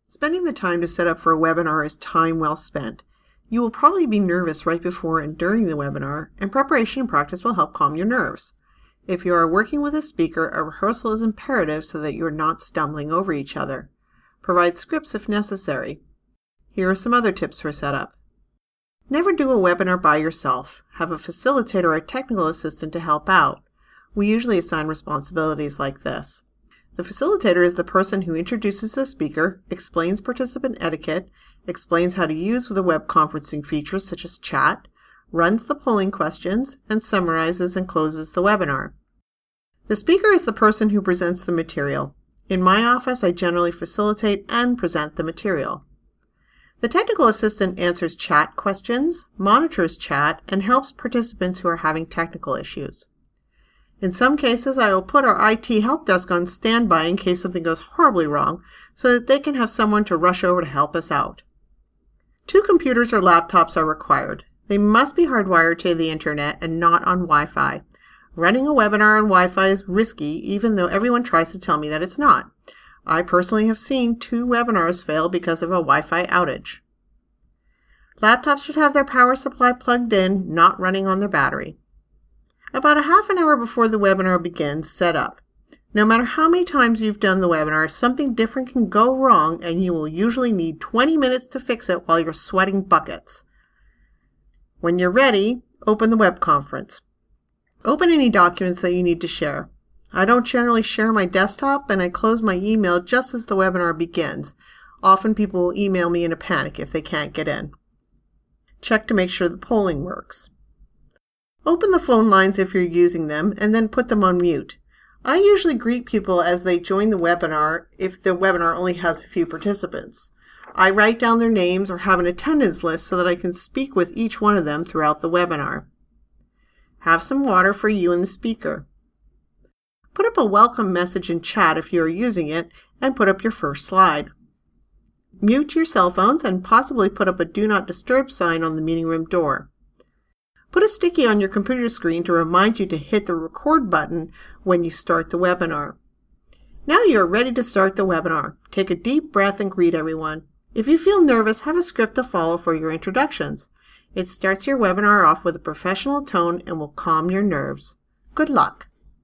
Spending the time to set up for a webinar is time well spent. You will probably be nervous right before and during the webinar, and preparation and practice will help calm your nerves. If you are working with a speaker, a rehearsal is imperative so that you are not stumbling over each other. Provide scripts if necessary. Here are some other tips for setup. Never do a webinar by yourself. Have a facilitator or a technical assistant to help out. We usually assign responsibilities like this. The facilitator is the person who introduces the speaker, explains participant etiquette, explains how to use the web conferencing features such as chat, runs the polling questions, and summarizes and closes the webinar. The speaker is the person who presents the material. In my office, I generally facilitate and present the material. The technical assistant answers chat questions, monitors chat, and helps participants who are having technical issues. In some cases, I will put our IT help desk on standby in case something goes horribly wrong so that they can have someone to rush over to help us out. 2 computers or laptops are required. They must be hardwired to the internet and not on Wi-Fi. Running a webinar on Wi-Fi is risky, even though everyone tries to tell me that it's not. I personally have seen 2 webinars fail because of a Wi-Fi outage. Laptops should have their power supply plugged in, not running on their battery. About a half an hour before the webinar begins, set up. No matter how many times you've done the webinar, something different can go wrong and you will usually need 20 minutes to fix it while you're sweating buckets. When you're ready, open the web conference. Open any documents that you need to share. I don't generally share my desktop, and I close my email just as the webinar begins. Often people will email me in a panic if they can't get in. Check to make sure the polling works. Open the phone lines if you're using them, and then put them on mute. I usually greet people as they join the webinar if the webinar only has a few participants. I write down their names or have an attendance list so that I can speak with each one of them throughout the webinar. Have some water for you and the speaker. Put up a welcome message in chat if you are using it, and put up your first slide. Mute your cell phones and possibly put up a Do Not Disturb sign on the meeting room door. Put a sticky on your computer screen to remind you to hit the record button when you start the webinar. Now you are ready to start the webinar. Take a deep breath and greet everyone. If you feel nervous, have a script to follow for your introductions. It starts your webinar off with a professional tone and will calm your nerves. Good luck!